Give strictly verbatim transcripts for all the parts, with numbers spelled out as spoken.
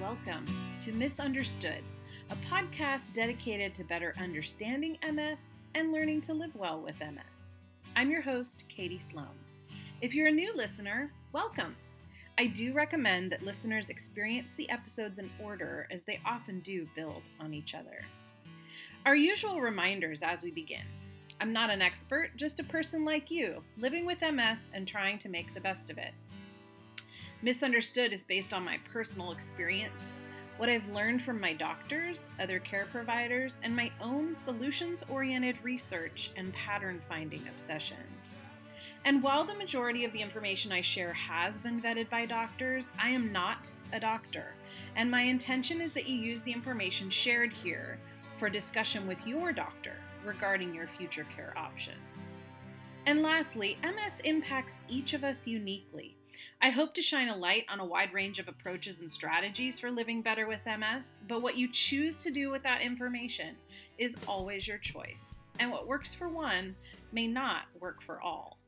welcome to Misunderstood, a podcast dedicated to better understanding M S and learning to live well with M S. I'm your host, Katie Sloan. If you're a new listener, welcome. I do recommend that listeners experience the episodes in order, as they often do build on each other. Our usual reminders as we begin. I'm not an expert, just a person like you, living with M S and trying to make the best of it. Misunderstood is based on my personal experience, what I've learned from my doctors, other care providers, and my own solutions-oriented research and pattern-finding obsession. And while the majority of the information I share has been vetted by doctors, I am not a doctor, and my intention is that you use the information shared here for discussion with your doctor regarding your future care options. And lastly, M S impacts each of us uniquely. I hope to shine a light on a wide range of approaches and strategies for living better with M S, but what you choose to do with that information is always your choice, and what works for one may not work for all.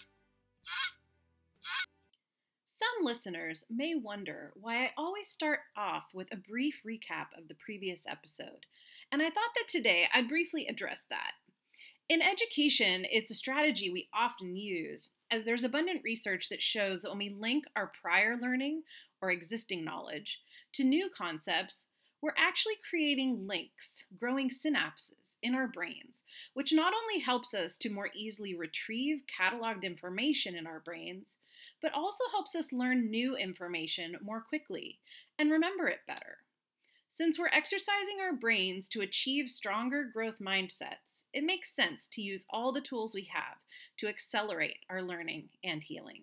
Some listeners may wonder why I always start off with a brief recap of the previous episode, and I thought that today I'd briefly address that. In education, it's a strategy we often use, as there's abundant research that shows that when we link our prior learning or existing knowledge to new concepts, we're actually creating links, growing synapses in our brains, which not only helps us to more easily retrieve cataloged information in our brains, but also helps us learn new information more quickly and remember it better. Since we're exercising our brains to achieve stronger growth mindsets, it makes sense to use all the tools we have to accelerate our learning and healing.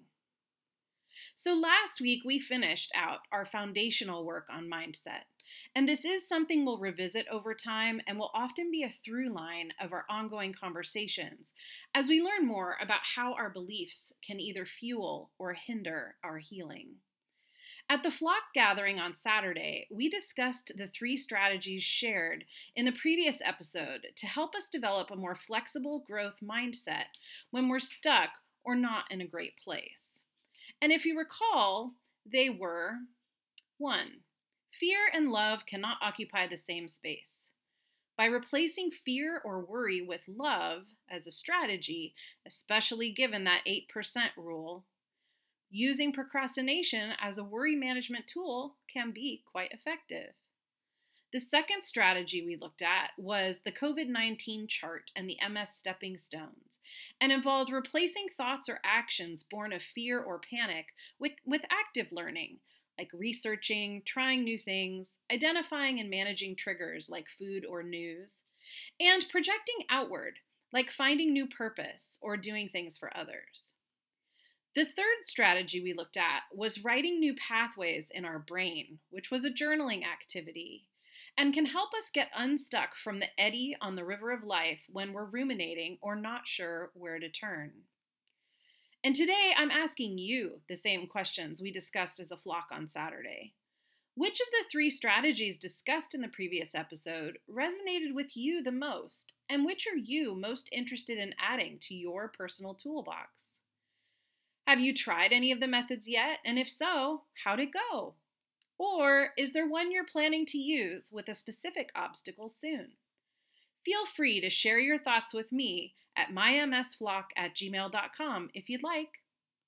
So last week we finished out our foundational work on mindset, and this is something we'll revisit over time and will often be a through line of our ongoing conversations as we learn more about how our beliefs can either fuel or hinder our healing. At the flock gathering on Saturday, we discussed the three strategies shared in the previous episode to help us develop a more flexible growth mindset when we're stuck or not in a great place. And if you recall, they were: one, fear and love cannot occupy the same space. By replacing fear or worry with love as a strategy, especially given that eight percent rule, using procrastination as a worry management tool can be quite effective. The second strategy we looked at was the COVID nineteen chart and the M S stepping stones, and involved replacing thoughts or actions born of fear or panic with, with active learning, like researching, trying new things, identifying and managing triggers like food or news, and projecting outward, like finding new purpose or doing things for others. The third strategy we looked at was writing new pathways in our brain, which was a journaling activity, and can help us get unstuck from the eddy on the river of life when we're ruminating or not sure where to turn. And today I'm asking you the same questions we discussed as a flock on Saturday. Which of the three strategies discussed in the previous episode resonated with you the most, and which are you most interested in adding to your personal toolbox? Have you tried any of the methods yet? And if so, how'd it go? Or is there one you're planning to use with a specific obstacle soon? Feel free to share your thoughts with me at my m s flock at gmail dot com if you'd like.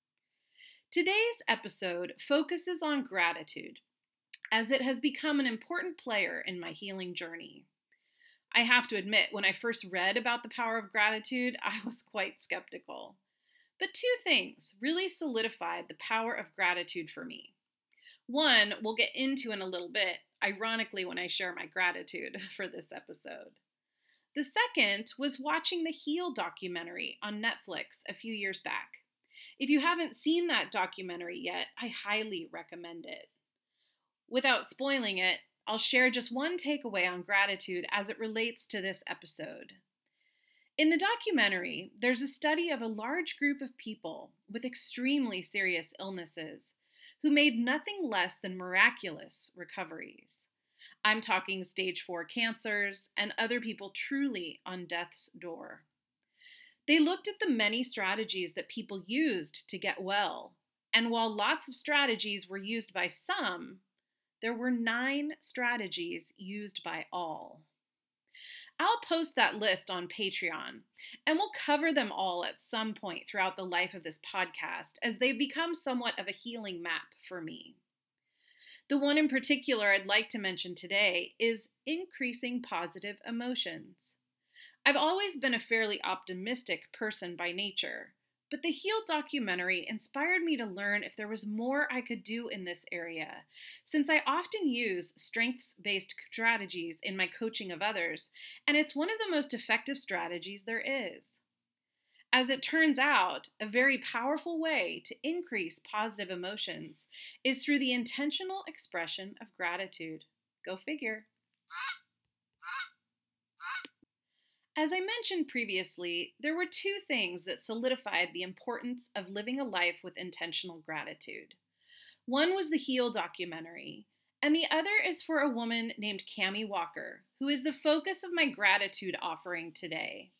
Today's episode focuses on gratitude, as it has become an important player in my healing journey. I have to admit, when I first read about the power of gratitude, I was quite skeptical. But two things really solidified the power of gratitude for me. One, we'll get into in a little bit, ironically, when I share my gratitude for this episode. The second was watching the Heal documentary on Netflix a few years back. If you haven't seen that documentary yet, I highly recommend it. Without spoiling it, I'll share just one takeaway on gratitude as it relates to this episode. In the documentary, there's a study of a large group of people with extremely serious illnesses who made nothing less than miraculous recoveries. I'm talking stage four cancers and other people truly on death's door. They looked at the many strategies that people used to get well, and while lots of strategies were used by some, There were nine strategies used by all. I'll post that list on Patreon, and we'll cover them all at some point throughout the life of this podcast as they've become somewhat of a healing map for me. The one in particular I'd like to mention today is increasing positive emotions. I've always been a fairly optimistic person by nature, but the Heal documentary inspired me to learn if there was more I could do in this area, since I often use strengths-based strategies in my coaching of others, and it's one of the most effective strategies there is. As it turns out, a very powerful way to increase positive emotions is through the intentional expression of gratitude. Go figure. As I mentioned previously, there were two things that solidified the importance of living a life with intentional gratitude. One was the Heal documentary, and the other is for a woman named Cami Walker, who is the focus of my gratitude offering today.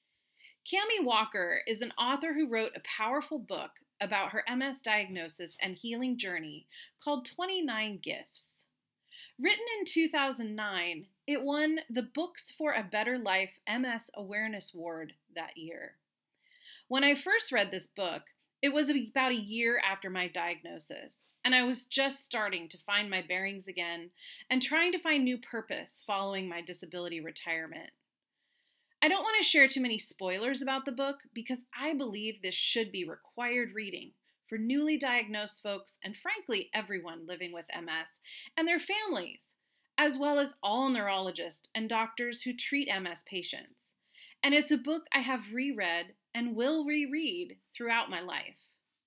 Cami Walker is an author who wrote a powerful book about her M S diagnosis and healing journey called twenty-nine Gifts. Written in two thousand nine, it won the Books for a Better Life M S Awareness Award that year. When I first read this book, it was about a year after my diagnosis, and I was just starting to find my bearings again and trying to find new purpose following my disability retirement. I don't want to share too many spoilers about the book because I believe this should be required reading for newly diagnosed folks and frankly everyone living with M S and their families, as well as all neurologists and doctors who treat M S patients. And it's a book I have reread and will reread throughout my life.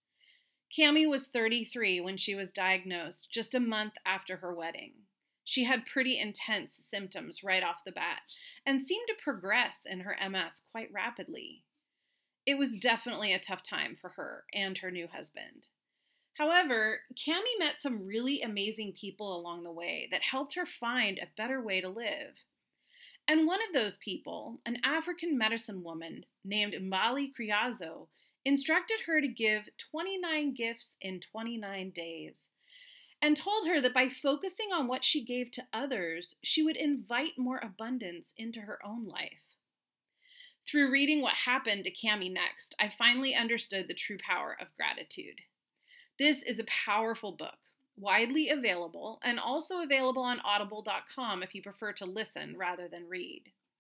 Cami was thirty-three when she was diagnosed, just a month after her wedding. She had pretty intense symptoms right off the bat and seemed to progress in her M S quite rapidly. It was definitely a tough time for her and her new husband. However, Cami met some really amazing people along the way that helped her find a better way to live. And one of those people, an African medicine woman named Mbali Criazo, instructed her to give twenty-nine gifts in twenty-nine days, and told her that by focusing on what she gave to others, she would invite more abundance into her own life. Through reading what happened to Cami next, I finally understood the true power of gratitude. This is a powerful book, widely available, and also available on audible dot com if you prefer to listen rather than read.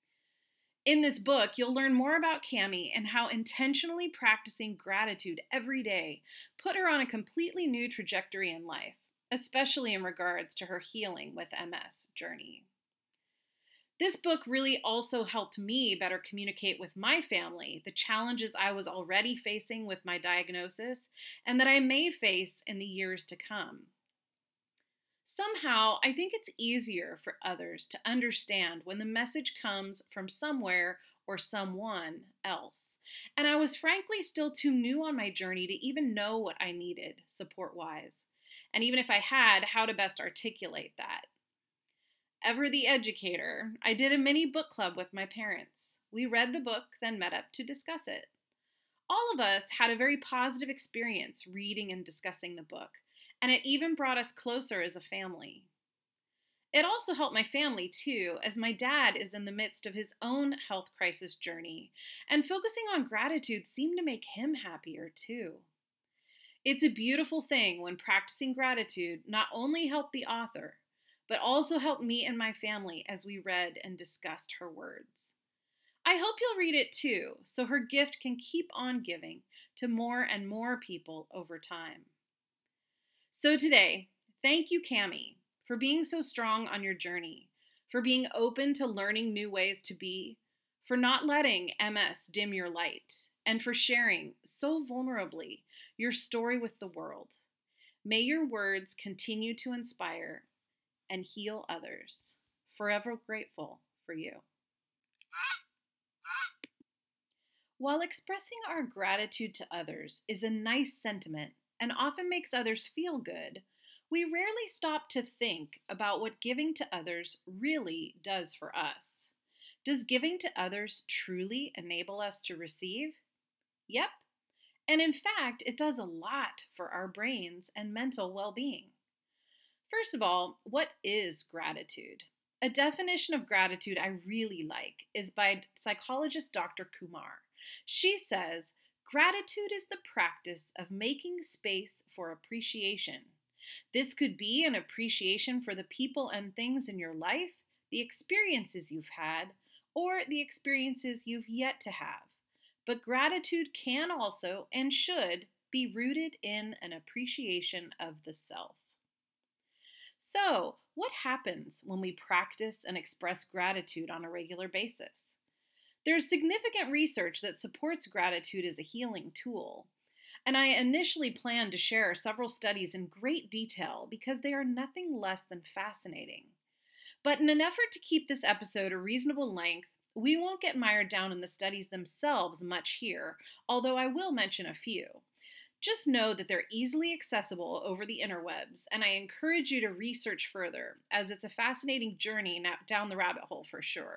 In this book, you'll learn more about Cami and how intentionally practicing gratitude every day put her on a completely new trajectory in life, especially in regards to her healing with M S journey. This book really also helped me better communicate with my family the challenges I was already facing with my diagnosis and that I may face in the years to come. Somehow, I think it's easier for others to understand when the message comes from somewhere or someone else, and I was frankly still too new on my journey to even know what I needed support-wise, and even if I had, how to best articulate that. Ever the educator, I did a mini book club with my parents. We read the book, then met up to discuss it. All of us had a very positive experience reading and discussing the book, and it even brought us closer as a family. It also helped my family too, as my dad is in the midst of his own health crisis journey, and focusing on gratitude seemed to make him happier too. It's a beautiful thing when practicing gratitude not only helped the author, but also helped me and my family as we read and discussed her words. I hope you'll read it too, so her gift can keep on giving to more and more people over time. So today, thank you, Cami, for being so strong on your journey, for being open to learning new ways to be, for not letting M S dim your light, and for sharing so vulnerably your story with the world. May your words continue to inspire and heal others. Forever grateful for you. While expressing our gratitude to others is a nice sentiment and often makes others feel good, we rarely stop to think about what giving to others really does for us. Does giving to others truly enable us to receive? Yep. And in fact, it does a lot for our brains and mental well-being. First of all, what is gratitude? A definition of gratitude I really like is by psychologist doctor Kumar. She says, gratitude is the practice of making space for appreciation. This could be an appreciation for the people and things in your life, the experiences you've had, or the experiences you've yet to have. But gratitude can also and should be rooted in an appreciation of the self. So, what happens when we practice and express gratitude on a regular basis? There's significant research that supports gratitude as a healing tool. And I initially planned to share several studies in great detail because they are nothing less than fascinating. But in an effort to keep this episode a reasonable length, we won't get mired down in the studies themselves much here, although I will mention a few. Just know that they're easily accessible over the interwebs, and I encourage you to research further, as it's a fascinating journey down the rabbit hole for sure.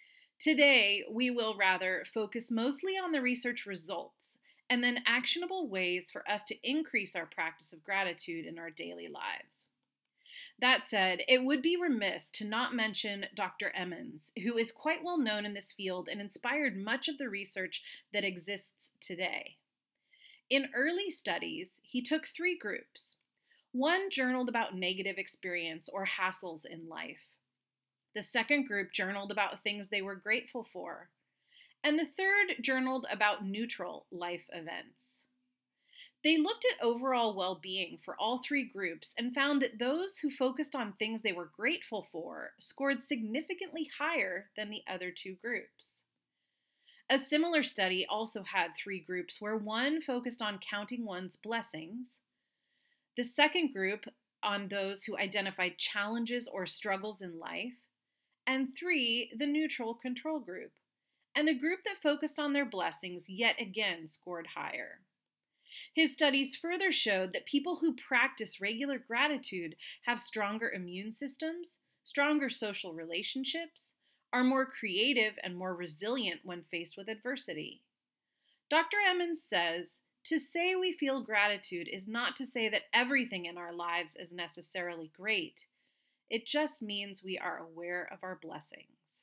Today, we will rather focus mostly on the research results, and then actionable ways for us to increase our practice of gratitude in our daily lives. That said, it would be remiss to not mention Doctor Emmons, who is quite well known in this field and inspired much of the research that exists today. In early studies, he took three groups. One journaled about negative experience or hassles in life. The second group journaled about things they were grateful for. And the third journaled about neutral life events. They looked at overall well-being for all three groups and found that those who focused on things they were grateful for scored significantly higher than the other two groups. A similar study also had three groups where one focused on counting one's blessings, the second group on those who identified challenges or struggles in life, and three, the neutral control group, and a group that focused on their blessings yet again scored higher. His studies further showed that people who practice regular gratitude have stronger immune systems, stronger social relationships, are more creative and more resilient when faced with adversity. Doctor Emmons says, to say we feel gratitude is not to say that everything in our lives is necessarily great. It just means we are aware of our blessings.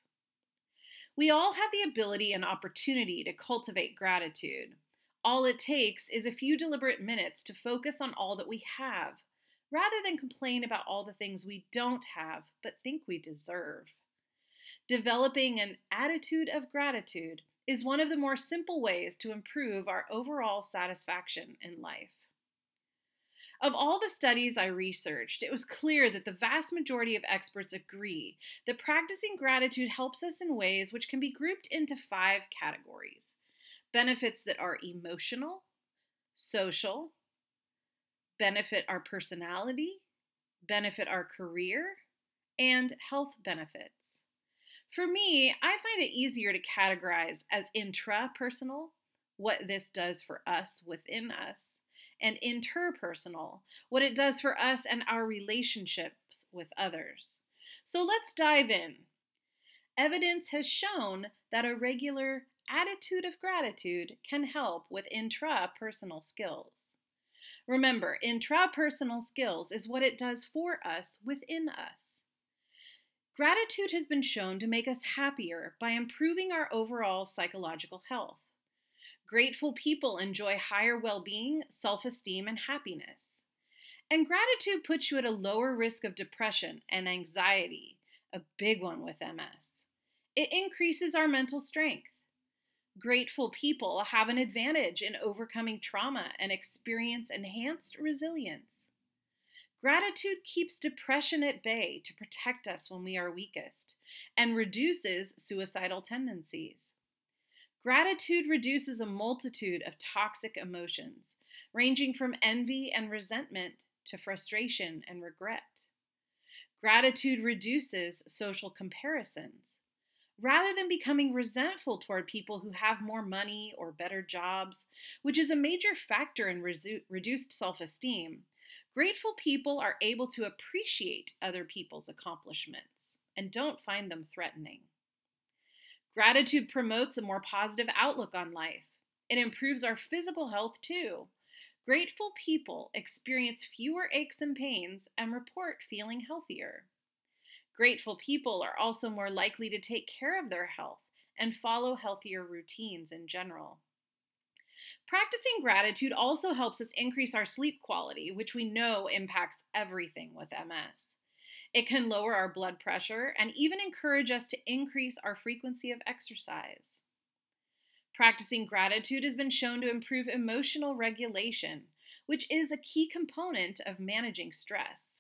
We all have the ability and opportunity to cultivate gratitude. All it takes is a few deliberate minutes to focus on all that we have, rather than complain about all the things we don't have but think we deserve. Developing an attitude of gratitude is one of the more simple ways to improve our overall satisfaction in life. Of all the studies I researched, it was clear that the vast majority of experts agree that practicing gratitude helps us in ways which can be grouped into five categories: benefits that are emotional, social, benefit our personality, benefit our career, and health benefits. For me, I find it easier to categorize as intrapersonal, what this does for us within us, and interpersonal, what it does for us and our relationships with others. So let's dive in. Evidence has shown that a regular attitude of gratitude can help with intrapersonal skills. Remember, intrapersonal skills is what it does for us within us. Gratitude has been shown to make us happier by improving our overall psychological health. Grateful people enjoy higher well-being, self-esteem, and happiness. And gratitude puts you at a lower risk of depression and anxiety, a big one with M S. It increases our mental strength. Grateful people have an advantage in overcoming trauma and experience enhanced resilience. Gratitude keeps depression at bay to protect us when we are weakest and reduces suicidal tendencies. Gratitude reduces a multitude of toxic emotions, ranging from envy and resentment to frustration and regret. Gratitude reduces social comparisons. Rather than becoming resentful toward people who have more money or better jobs, which is a major factor in resu- reduced self-esteem, grateful people are able to appreciate other people's accomplishments and don't find them threatening. Gratitude promotes a more positive outlook on life. It improves our physical health too. Grateful people experience fewer aches and pains and report feeling healthier. Grateful people are also more likely to take care of their health and follow healthier routines in general. Practicing gratitude also helps us increase our sleep quality, which we know impacts everything with M S. It can lower our blood pressure and even encourage us to increase our frequency of exercise. Practicing gratitude has been shown to improve emotional regulation, which is a key component of managing stress.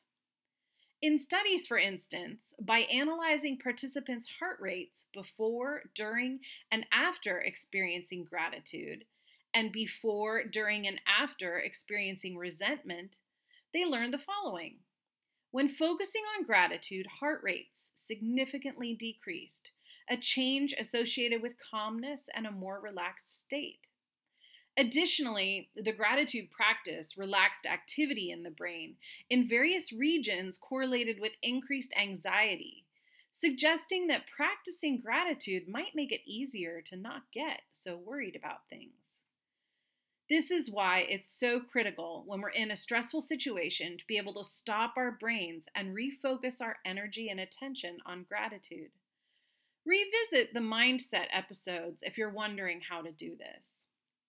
In studies, for instance, by analyzing participants' heart rates before, during, and after experiencing gratitude, and before, during, and after experiencing resentment, they learned the following. When focusing on gratitude, heart rates significantly decreased, a change associated with calmness and a more relaxed state. Additionally, the gratitude practice relaxed activity in the brain in various regions correlated with increased anxiety, suggesting that practicing gratitude might make it easier to not get so worried about things. This is why it's so critical when we're in a stressful situation to be able to stop our brains and refocus our energy and attention on gratitude. Revisit the mindset episodes if you're wondering how to do this.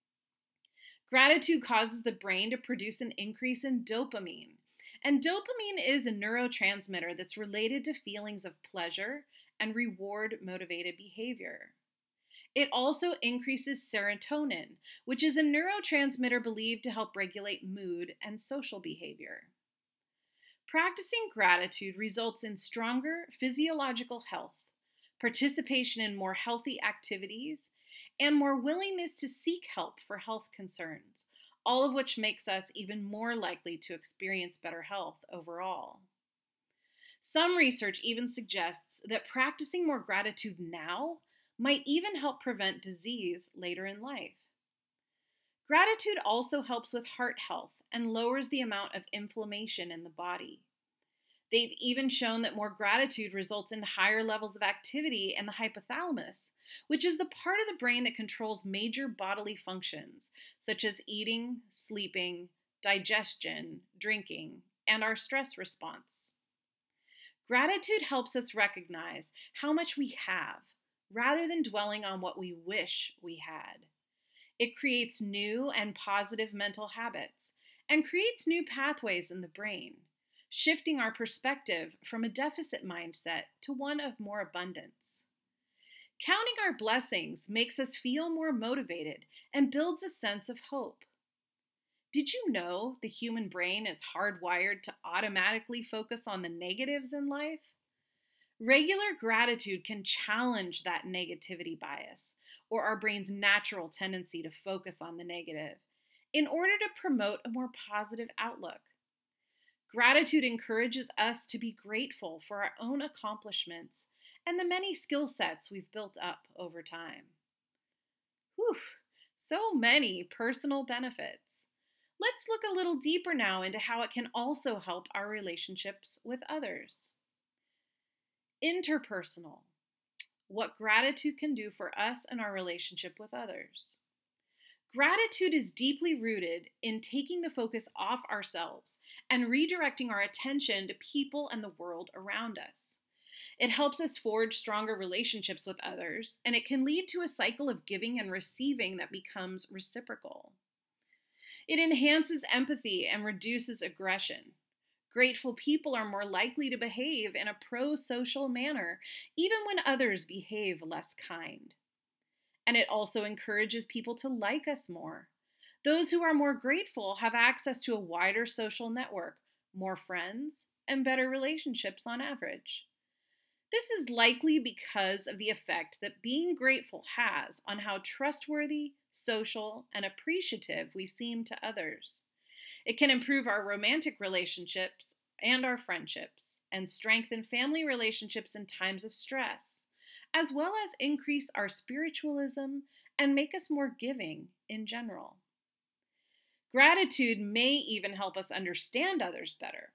Gratitude causes the brain to produce an increase in dopamine, and dopamine is a neurotransmitter that's related to feelings of pleasure and reward-motivated behavior. It also increases serotonin, which is a neurotransmitter believed to help regulate mood and social behavior. Practicing gratitude results in stronger physiological health, participation in more healthy activities, and more willingness to seek help for health concerns, all of which makes us even more likely to experience better health overall. Some research even suggests that practicing more gratitude now might even help prevent disease later in life. Gratitude also helps with heart health and lowers the amount of inflammation in the body. They've even shown that more gratitude results in higher levels of activity in the hypothalamus, which is the part of the brain that controls major bodily functions, such as eating, sleeping, digestion, drinking, and our stress response. Gratitude helps us recognize how much we have, rather than dwelling on what we wish we had. It creates new and positive mental habits and creates new pathways in the brain, shifting our perspective from a deficit mindset to one of more abundance. Counting our blessings makes us feel more motivated and builds a sense of hope. Did you know the human brain is hardwired to automatically focus on the negatives in life? Regular gratitude can challenge that negativity bias, or our brain's natural tendency to focus on the negative, in order to promote a more positive outlook. Gratitude encourages us to be grateful for our own accomplishments and the many skill sets we've built up over time. Whew, so many personal benefits. Let's look a little deeper now into how it can also help our relationships with others. Interpersonal. What gratitude can do for us and our relationship with others. Gratitude is deeply rooted in taking the focus off ourselves and redirecting our attention to people and the world around us. It helps us forge stronger relationships with others, and it can lead to a cycle of giving and receiving that becomes reciprocal. It enhances empathy and reduces aggression. Grateful people are more likely to behave in a pro-social manner, even when others behave less kind. And it also encourages people to like us more. Those who are more grateful have access to a wider social network, more friends, and better relationships on average. This is likely because of the effect that being grateful has on how trustworthy, social, and appreciative we seem to others. It can improve our romantic relationships and our friendships, and strengthen family relationships in times of stress, as well as increase our spiritualism and make us more giving in general. Gratitude may even help us understand others better.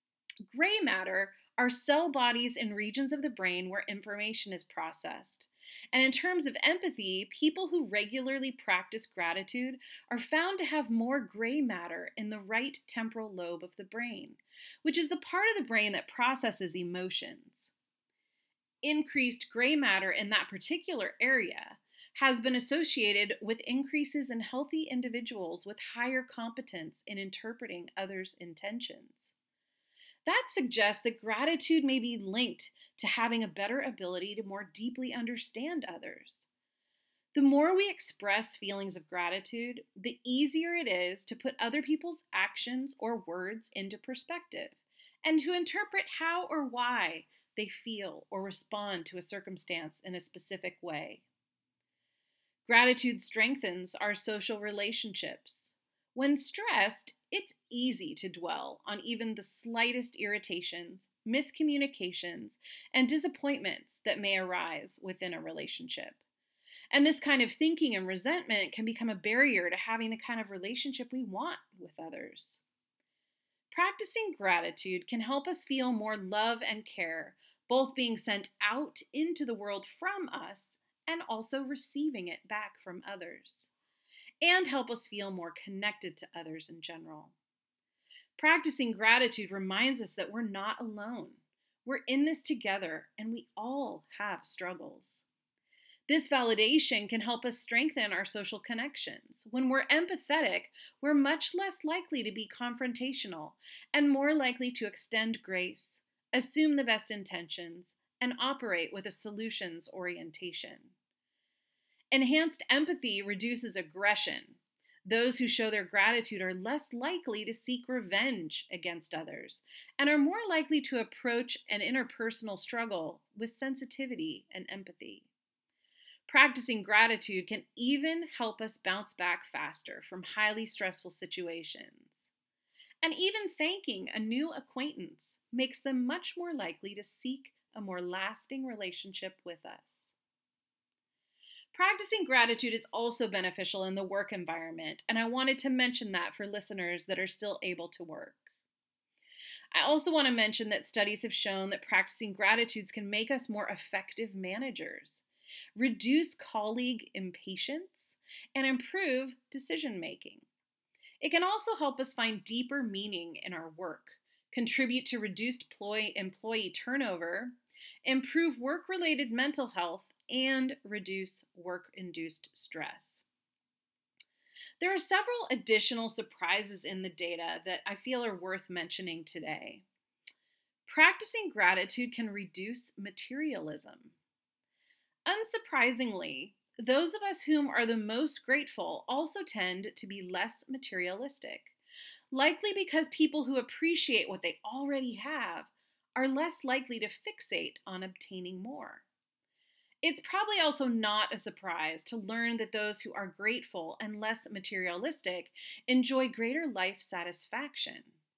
Gray matter are cell bodies in regions of the brain where information is processed, And in terms of empathy, people who regularly practice gratitude are found to have more gray matter in the right temporal lobe of the brain, which is the part of the brain that processes emotions. Increased gray matter in that particular area has been associated with increases in healthy individuals with higher competence in interpreting others' intentions. That suggests that gratitude may be linked to having a better ability to more deeply understand others. The more we express feelings of gratitude, the easier it is to put other people's actions or words into perspective and to interpret how or why they feel or respond to a circumstance in a specific way. Gratitude strengthens our social relationships. When stressed, it's easy to dwell on even the slightest irritations, miscommunications, and disappointments that may arise within a relationship. And this kind of thinking and resentment can become a barrier to having the kind of relationship we want with others. Practicing gratitude can help us feel more love and care, both being sent out into the world from us and also receiving it back from others, and help us feel more connected to others in general. Practicing gratitude reminds us that we're not alone. We're in this together, and we all have struggles. This validation can help us strengthen our social connections. When we're empathetic, we're much less likely to be confrontational and more likely to extend grace, assume the best intentions, and operate with a solutions orientation. Enhanced empathy reduces aggression. Those who show their gratitude are less likely to seek revenge against others and are more likely to approach an interpersonal struggle with sensitivity and empathy. Practicing gratitude can even help us bounce back faster from highly stressful situations. And even thanking a new acquaintance makes them much more likely to seek a more lasting relationship with us. Practicing gratitude is also beneficial in the work environment, and I wanted to mention that for listeners that are still able to work. I also want to mention that studies have shown that practicing gratitudes can make us more effective managers, reduce colleague impatience, and improve decision making. It can also help us find deeper meaning in our work, contribute to reduced employee turnover, improve work-related mental health, and reduce work-induced stress. There are several additional surprises in the data that I feel are worth mentioning today. Practicing gratitude can reduce materialism. Unsurprisingly, those of us whom are the most grateful also tend to be less materialistic, likely because people who appreciate what they already have are less likely to fixate on obtaining more. It's probably also not a surprise to learn that those who are grateful and less materialistic enjoy greater life satisfaction.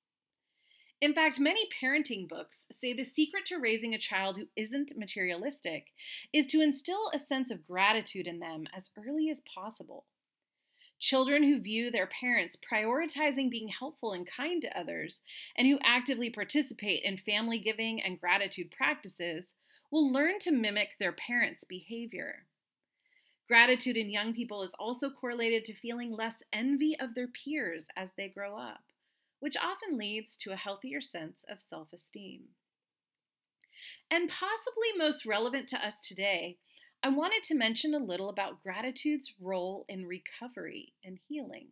In fact, many parenting books say the secret to raising a child who isn't materialistic is to instill a sense of gratitude in them as early as possible. Children who view their parents prioritizing being helpful and kind to others, and who actively participate in family giving and gratitude practices, will learn to mimic their parents' behavior. Gratitude in young people is also correlated to feeling less envy of their peers as they grow up, which often leads to a healthier sense of self-esteem. And possibly most relevant to us today, I wanted to mention a little about gratitude's role in recovery and healing.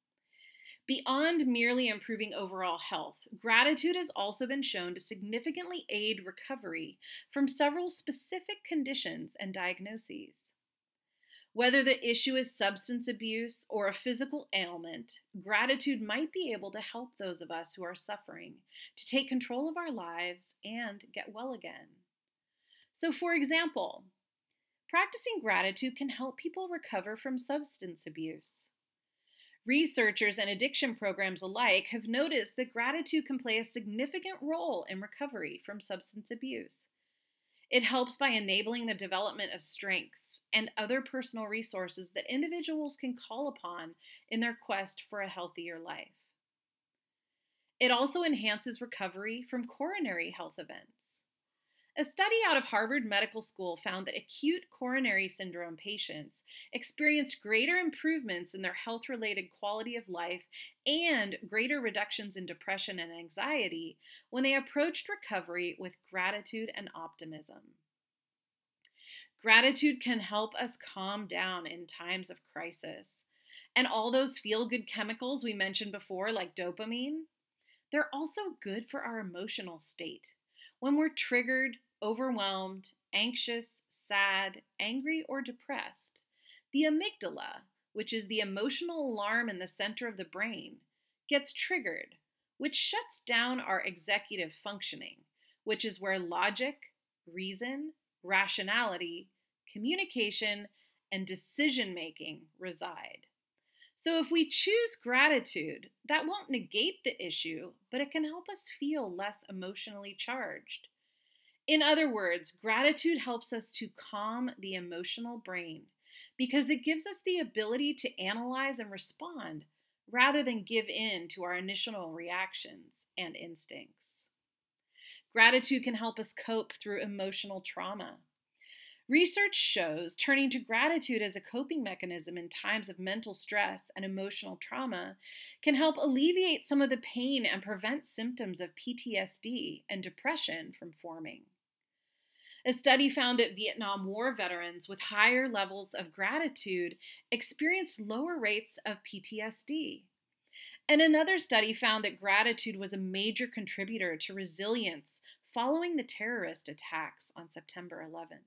Beyond merely improving overall health, gratitude has also been shown to significantly aid recovery from several specific conditions and diagnoses. Whether the issue is substance abuse or a physical ailment, gratitude might be able to help those of us who are suffering to take control of our lives and get well again. So, for example, practicing gratitude can help people recover from substance abuse. Researchers and addiction programs alike have noticed that gratitude can play a significant role in recovery from substance abuse. It helps by enabling the development of strengths and other personal resources that individuals can call upon in their quest for a healthier life. It also enhances recovery from coronary health events. A study out of Harvard Medical School found that acute coronary syndrome patients experienced greater improvements in their health related quality of life and greater reductions in depression and anxiety when they approached recovery with gratitude and optimism. Gratitude can help us calm down in times of crisis. And all those feel good chemicals we mentioned before, like dopamine, they're also good for our emotional state. When we're triggered, overwhelmed, anxious, sad, angry, or depressed, the amygdala, which is the emotional alarm in the center of the brain, gets triggered, which shuts down our executive functioning, which is where logic, reason, rationality, communication, and decision making reside. So if we choose gratitude, that won't negate the issue, but it can help us feel less emotionally charged. In other words, gratitude helps us to calm the emotional brain because it gives us the ability to analyze and respond rather than give in to our initial reactions and instincts. Gratitude can help us cope through emotional trauma. Research shows turning to gratitude as a coping mechanism in times of mental stress and emotional trauma can help alleviate some of the pain and prevent symptoms of P T S D and depression from forming. A study found that Vietnam War veterans with higher levels of gratitude experienced lower rates of P T S D. And another study found that gratitude was a major contributor to resilience following the terrorist attacks on September eleventh.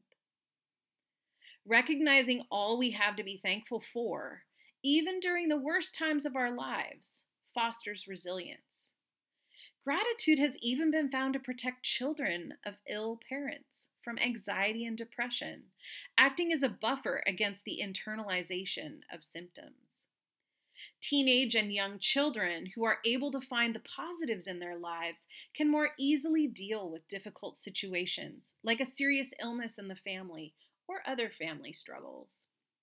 Recognizing all we have to be thankful for, even during the worst times of our lives, fosters resilience. Gratitude has even been found to protect children of ill parents from anxiety and depression, acting as a buffer against the internalization of symptoms. Teenage and young children who are able to find the positives in their lives can more easily deal with difficult situations, like a serious illness in the family or other family struggles.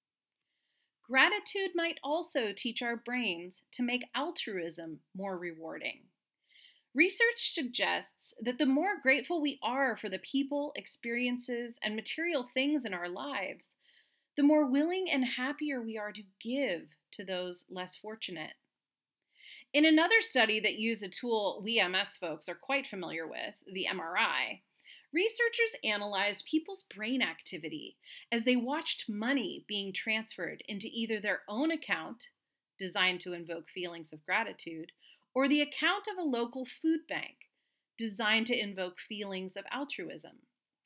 Gratitude might also teach our brains to make altruism more rewarding. Research suggests that the more grateful we are for the people, experiences, and material things in our lives, the more willing and happier we are to give to those less fortunate. In another study that used a tool we M S folks are quite familiar with, the M R I, researchers analyzed people's brain activity as they watched money being transferred into either their own account, designed to invoke feelings of gratitude, or the account of a local food bank, designed to invoke feelings of altruism.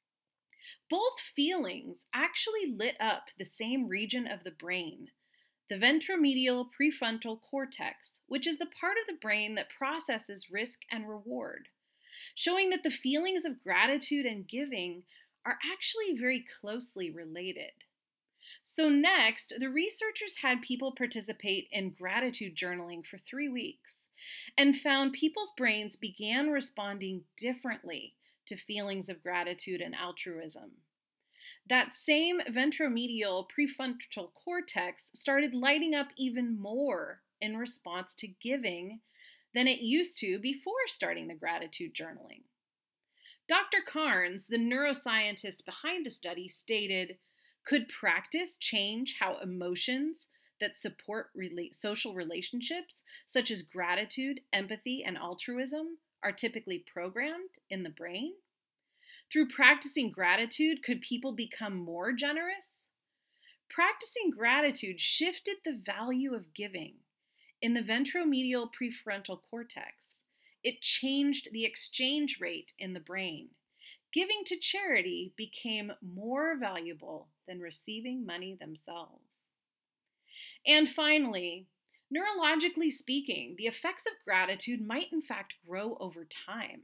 Both feelings actually lit up the same region of the brain, the ventromedial prefrontal cortex, which is the part of the brain that processes risk and reward, showing that the feelings of gratitude and giving are actually very closely related. So next, the researchers had people participate in gratitude journaling for three weeks and found people's brains began responding differently to feelings of gratitude and altruism. That same ventromedial prefrontal cortex started lighting up even more in response to giving than it used to before starting the gratitude journaling. Doctor Carnes, the neuroscientist behind the study, stated, "Could practice change how emotions that support rela- social relationships, such as gratitude, empathy, and altruism, are typically programmed in the brain? Through practicing gratitude, could people become more generous?" Practicing gratitude shifted the value of giving in the ventromedial prefrontal cortex. It changed the exchange rate in the brain. Giving to charity became more valuable than receiving money themselves. And finally, neurologically speaking, the effects of gratitude might in fact grow over time.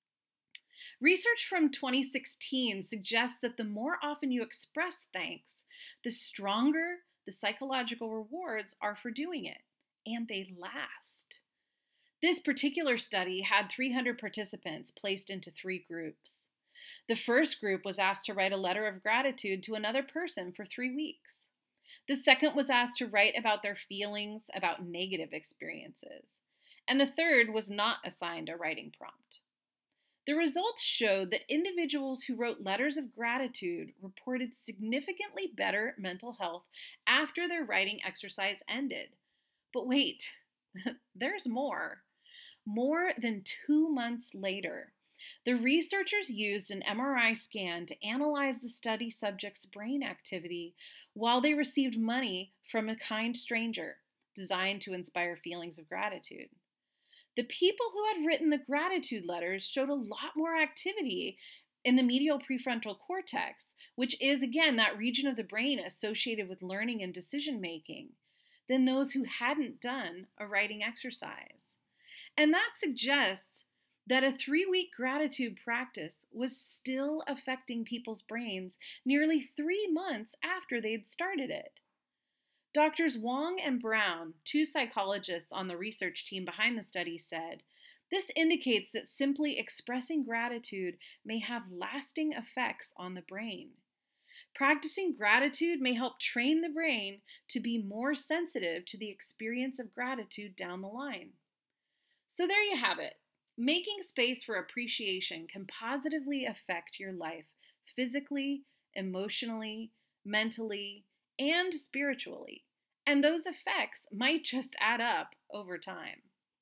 Research from twenty sixteen suggests that the more often you express thanks, the stronger the psychological rewards are for doing it, and they last. This particular study had three hundred participants placed into three groups. The first group was asked to write a letter of gratitude to another person for three weeks. The second was asked to write about their feelings about negative experiences. And the third was not assigned a writing prompt. The results showed that individuals who wrote letters of gratitude reported significantly better mental health after their writing exercise ended. But wait, there's more. More than two months later, the researchers used an M R I scan to analyze the study subjects' brain activity while they received money from a kind stranger, designed to inspire feelings of gratitude. The people who had written the gratitude letters showed a lot more activity in the medial prefrontal cortex, which is, again, that region of the brain associated with learning and decision making, than those who hadn't done a writing exercise. And that suggests that a three week gratitude practice was still affecting people's brains nearly three months after they'd started it. Doctors Wong and Brown, two psychologists on the research team behind the study, said, "This indicates that simply expressing gratitude may have lasting effects on the brain. Practicing gratitude may help train the brain to be more sensitive to the experience of gratitude down the line." So there you have it. Making space for appreciation can positively affect your life physically, emotionally, mentally, and spiritually. And those effects might just add up over time.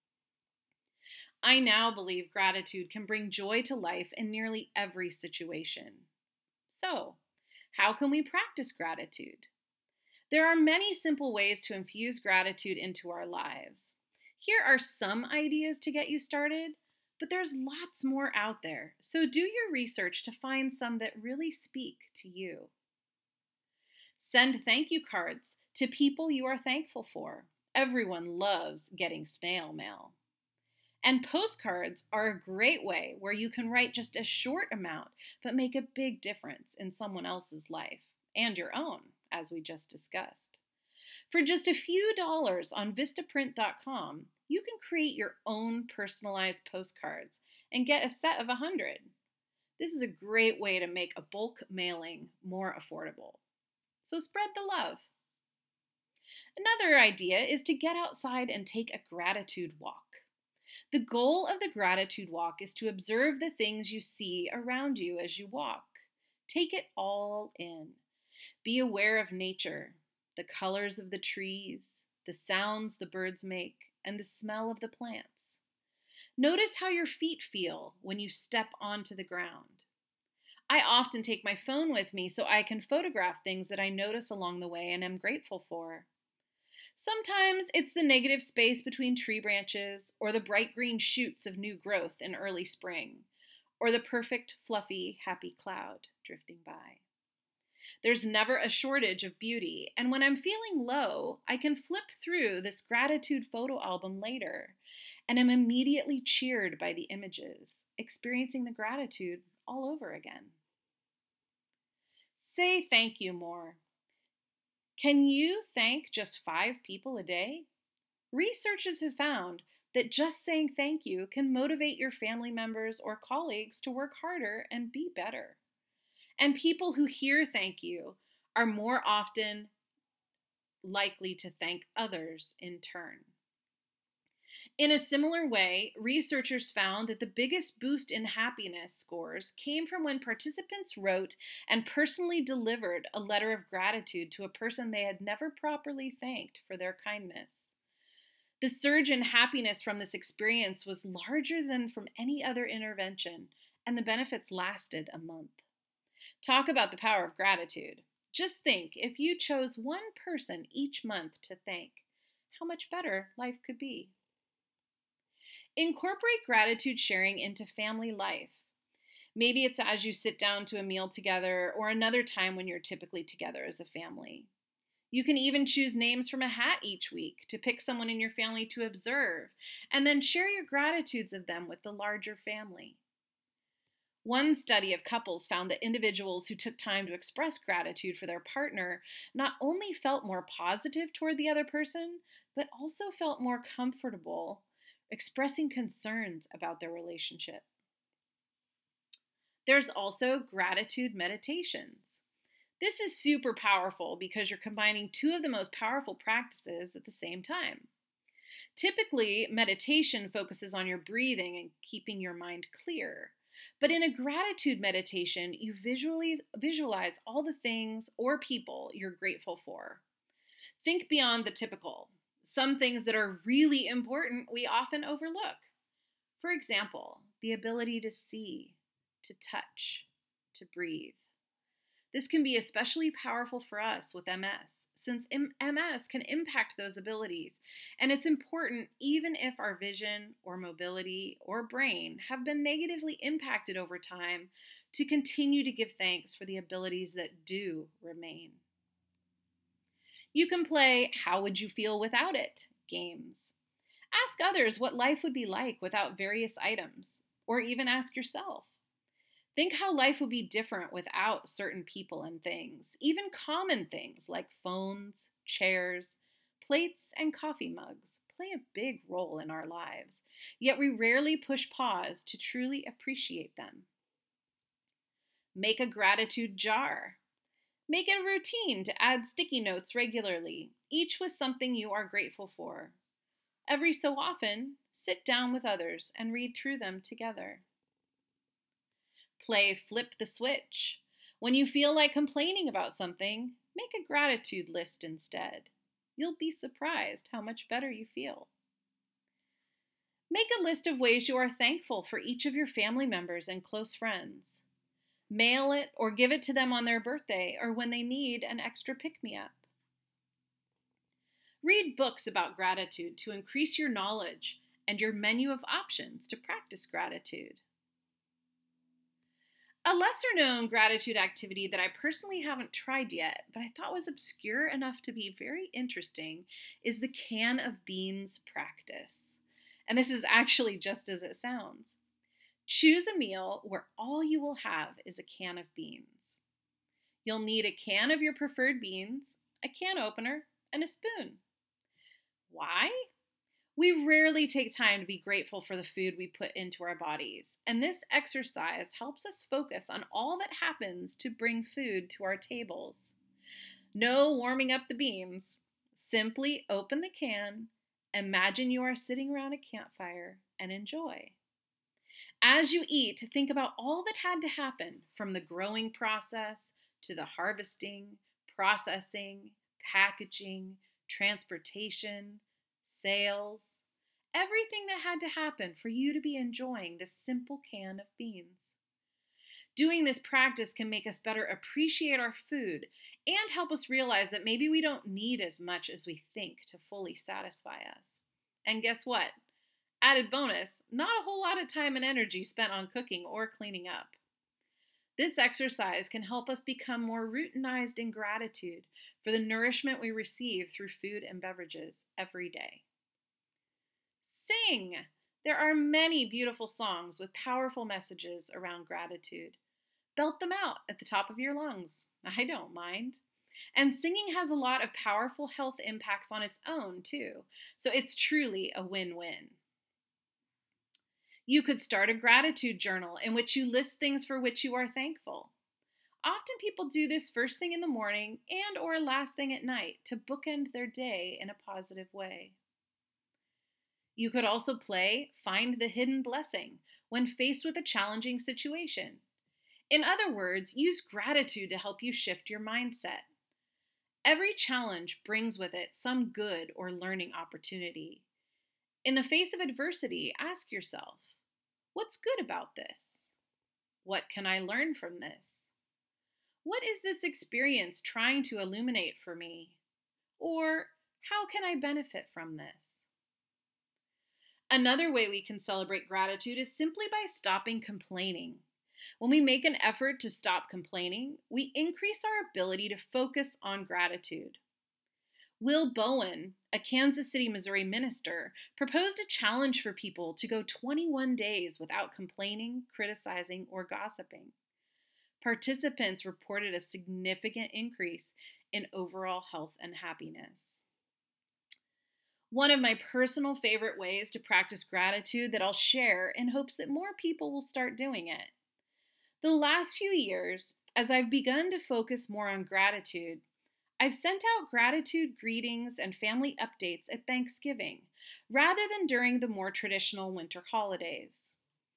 I now believe gratitude can bring joy to life in nearly every situation. So, how can we practice gratitude? There are many simple ways to infuse gratitude into our lives. Here are some ideas to get you started, but there's lots more out there, so do your research to find some that really speak to you. Send thank you cards to people you are thankful for. Everyone loves getting snail mail. And postcards are a great way where you can write just a short amount but make a big difference in someone else's life and your own, as we just discussed. For just a few dollars on Vistaprint dot com, you can create your own personalized postcards and get a set of one hundred. This is a great way to make a bulk mailing more affordable. So spread the love. Another idea is to get outside and take a gratitude walk. The goal of the gratitude walk is to observe the things you see around you as you walk. Take it all in. Be aware of nature, the colors of the trees, the sounds the birds make, and the smell of the plants. Notice how your feet feel when you step onto the ground. I often take my phone with me so I can photograph things that I notice along the way and am grateful for. Sometimes it's the negative space between tree branches, or the bright green shoots of new growth in early spring, or the perfect, fluffy, happy cloud drifting by. There's never a shortage of beauty, and when I'm feeling low, I can flip through this gratitude photo album later, and am immediately cheered by the images, experiencing the gratitude all over again. Say thank you more. Can you thank just five people a day? Researchers have found that just saying thank you can motivate your family members or colleagues to work harder and be better. And people who hear thank you are more often likely to thank others in turn. In a similar way, researchers found that the biggest boost in happiness scores came from when participants wrote and personally delivered a letter of gratitude to a person they had never properly thanked for their kindness. The surge in happiness from this experience was larger than from any other intervention, and the benefits lasted a month. Talk about the power of gratitude. Just think, if you chose one person each month to thank, how much better life could be. Incorporate gratitude sharing into family life. Maybe it's as you sit down to a meal together or another time when you're typically together as a family. You can even choose names from a hat each week to pick someone in your family to observe, and then share your gratitudes of them with the larger family. One study of couples found that individuals who took time to express gratitude for their partner not only felt more positive toward the other person, but also felt more comfortable expressing concerns about their relationship. There's also gratitude meditations. This is super powerful because you're combining two of the most powerful practices at the same time. Typically, meditation focuses on your breathing and keeping your mind clear. But in a gratitude meditation, you visually visualize all the things or people you're grateful for. Think beyond the typical. Some things that are really important we often overlook. For example, the ability to see, to touch, to breathe. This can be especially powerful for us with M S, since M S can impact those abilities, and it's important even if our vision or mobility or brain have been negatively impacted over time to continue to give thanks for the abilities that do remain. You can play How Would You Feel Without It games. Ask others what life would be like without various items, or even ask yourself. Think how life would be different without certain people and things, even common things like phones, chairs, plates, and coffee mugs play a big role in our lives, yet we rarely push pause to truly appreciate them. Make a gratitude jar. Make it a routine to add sticky notes regularly, each with something you are grateful for. Every so often, sit down with others and read through them together. Play Flip the Switch. When you feel like complaining about something, make a gratitude list instead. You'll be surprised how much better you feel. Make a list of ways you are thankful for each of your family members and close friends. Mail it or give it to them on their birthday or when they need an extra pick-me-up. Read books about gratitude to increase your knowledge and your menu of options to practice gratitude. A lesser-known gratitude activity that I personally haven't tried yet, but I thought was obscure enough to be very interesting, is the can of beans practice. And this is actually just as it sounds. Choose a meal where all you will have is a can of beans. You'll need a can of your preferred beans, a can opener, and a spoon. Why? We rarely take time to be grateful for the food we put into our bodies, and this exercise helps us focus on all that happens to bring food to our tables. No warming up the beans. Simply open the can, imagine you are sitting around a campfire, and enjoy. As you eat, think about all that had to happen from the growing process to the harvesting, processing, packaging, transportation, sales, everything that had to happen for you to be enjoying this simple can of beans. Doing this practice can make us better appreciate our food and help us realize that maybe we don't need as much as we think to fully satisfy us. And guess what? Added bonus, not a whole lot of time and energy spent on cooking or cleaning up. This exercise can help us become more routinized in gratitude for the nourishment we receive through food and beverages every day. Sing! There are many beautiful songs with powerful messages around gratitude. Belt them out at the top of your lungs. I don't mind. And singing has a lot of powerful health impacts on its own, too, so it's truly a win-win. You could start a gratitude journal in which you list things for which you are thankful. Often people do this first thing in the morning and or last thing at night to bookend their day in a positive way. You could also play Find the Hidden Blessing when faced with a challenging situation. In other words, use gratitude to help you shift your mindset. Every challenge brings with it some good or learning opportunity. In the face of adversity, ask yourself, what's good about this? What can I learn from this? What is this experience trying to illuminate for me? Or how can I benefit from this? Another way we can celebrate gratitude is simply by stopping complaining. When we make an effort to stop complaining, we increase our ability to focus on gratitude. Will Bowen, a Kansas City, Missouri minister, proposed a challenge for people to go twenty-one days without complaining, criticizing, or gossiping. Participants reported a significant increase in overall health and happiness. One of my personal favorite ways to practice gratitude that I'll share in hopes that more people will start doing it. The last few years, as I've begun to focus more on gratitude, I've sent out gratitude greetings and family updates at Thanksgiving, rather than during the more traditional winter holidays.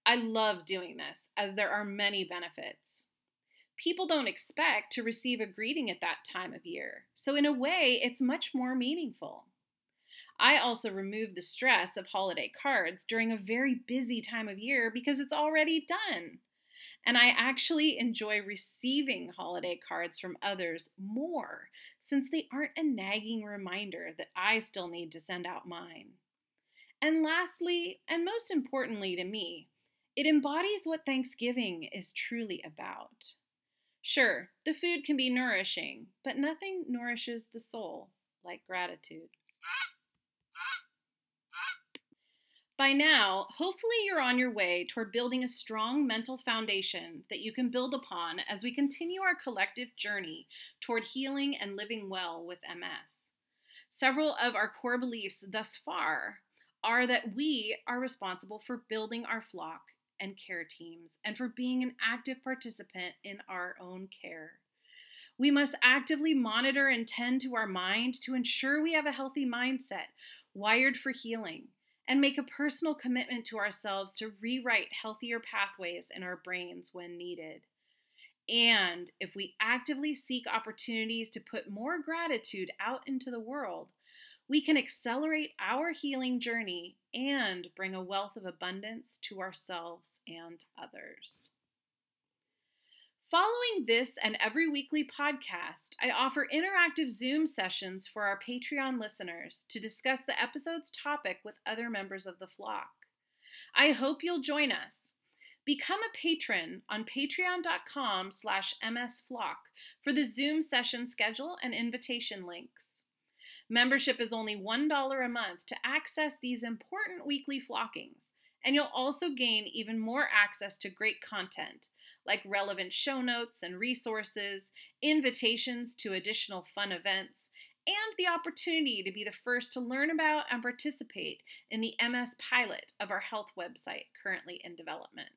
I love doing this, as there are many benefits. People don't expect to receive a greeting at that time of year, so in a way, it's much more meaningful. I also remove the stress of holiday cards during a very busy time of year because it's already done. And I actually enjoy receiving holiday cards from others more, since they aren't a nagging reminder that I still need to send out mine. And lastly, and most importantly to me, it embodies what Thanksgiving is truly about. Sure, the food can be nourishing, but nothing nourishes the soul like gratitude. By now, hopefully you're on your way toward building a strong mental foundation that you can build upon as we continue our collective journey toward healing and living well with M S. Several of our core beliefs thus far are that we are responsible for building our flock and care teams and for being an active participant in our own care. We must actively monitor and tend to our mind to ensure we have a healthy mindset wired for healing, and make a personal commitment to ourselves to rewrite healthier pathways in our brains when needed. And if we actively seek opportunities to put more gratitude out into the world, we can accelerate our healing journey and bring a wealth of abundance to ourselves and others. Following this and every weekly podcast, I offer interactive Zoom sessions for our Patreon listeners to discuss the episode's topic with other members of the flock. I hope you'll join us. Become a patron on patreon.com slash msflock for the Zoom session schedule and invitation links. Membership is only one dollar a month to access these important weekly flockings, and you'll also gain even more access to great content, like relevant show notes and resources, invitations to additional fun events, and the opportunity to be the first to learn about and participate in the M S pilot of our health website currently in development.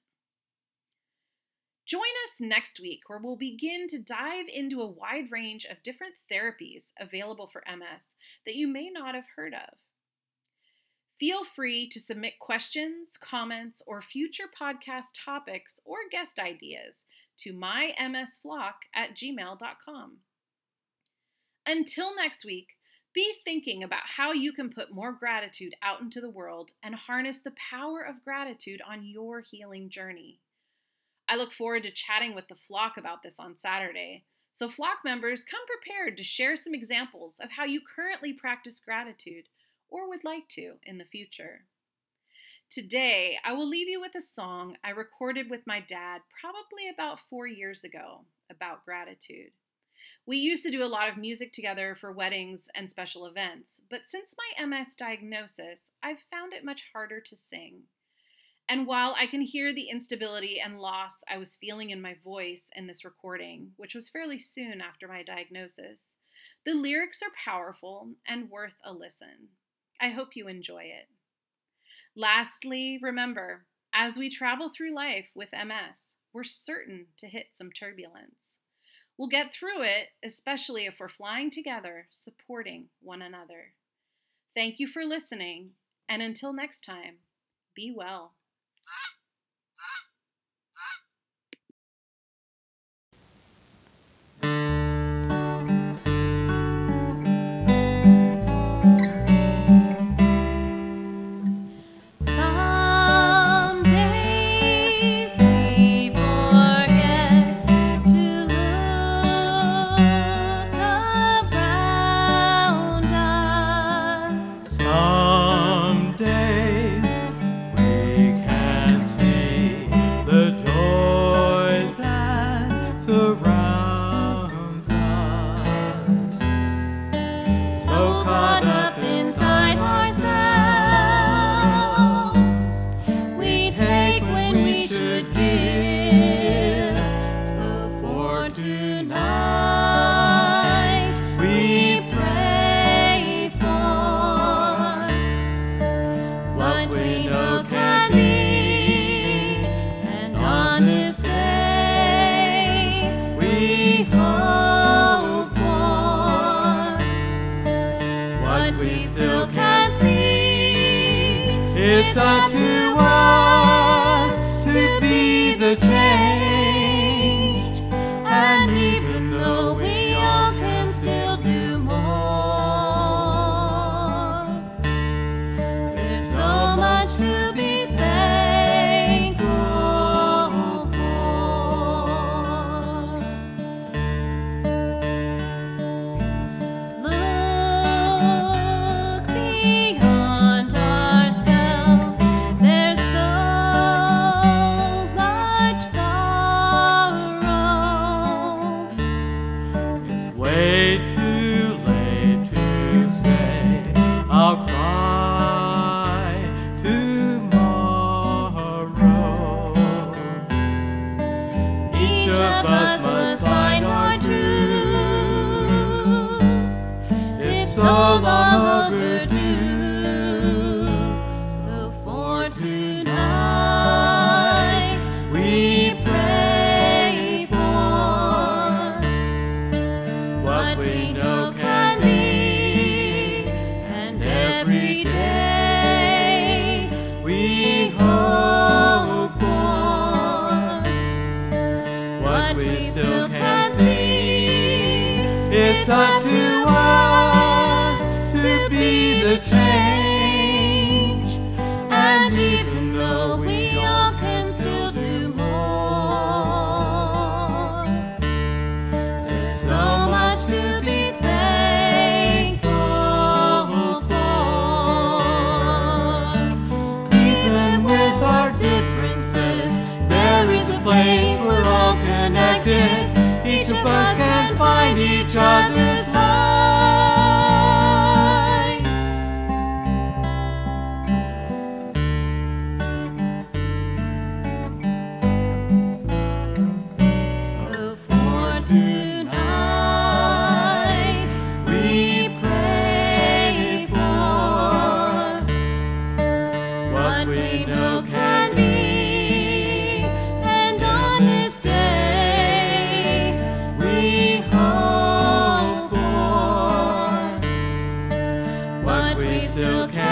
Join us next week, where we'll begin to dive into a wide range of different therapies available for M S that you may not have heard of. Feel free to submit questions, comments, or future podcast topics or guest ideas to mymsflock at gmail dot com. Until next week, be thinking about how you can put more gratitude out into the world and harness the power of gratitude on your healing journey. I look forward to chatting with the flock about this on Saturday, so flock members, come prepared to share some examples of how you currently practice gratitude or would like to in the future. Today, I will leave you with a song I recorded with my dad probably about four years ago about gratitude. We used to do a lot of music together for weddings and special events, but since my M S diagnosis, I've found it much harder to sing. And while I can hear the instability and loss I was feeling in my voice in this recording, which was fairly soon after my diagnosis, the lyrics are powerful and worth a listen. I hope you enjoy it. Lastly, remember, as we travel through life with M S, we're certain to hit some turbulence. We'll get through it, especially if we're flying together, supporting one another. Thank you for listening, and until next time, be well. It's up to us the change. And even though we all can still do more, there's so much to be thankful for. Look beyond ourselves, there's so much sorrow. It's way too late to say I'll cry tomorrow. Each of us must find our truth. It's so long overdue. So for tonight we pray for what we know can be, and every day we hope for what we still can't see. It's up to us to be the change, and even though we all can still do more, there's so much to be thankful for. Even with our differences, there is a place we're all connected. Each of us can find each other's light. So for tonight we pray for what we know can be, and on this day we hope for what we still can